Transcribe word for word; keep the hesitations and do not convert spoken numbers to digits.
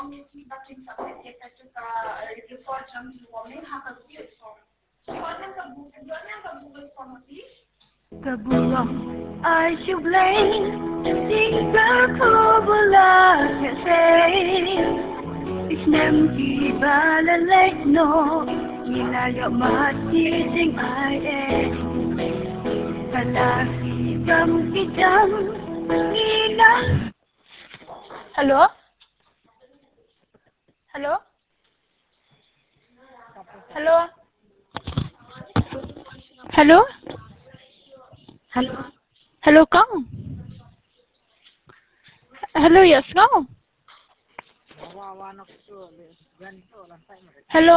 Kebuang ai chiếc lấy tình đã khó bỏ là sẽ say ít nem thì ba lên lấy nó nhìn là giọt mắt chỉ tình ai em kata si bam kita ngina. Hello? Hello? Hello? Hello? Hello? Hello kang? Hello yes kang? Hello?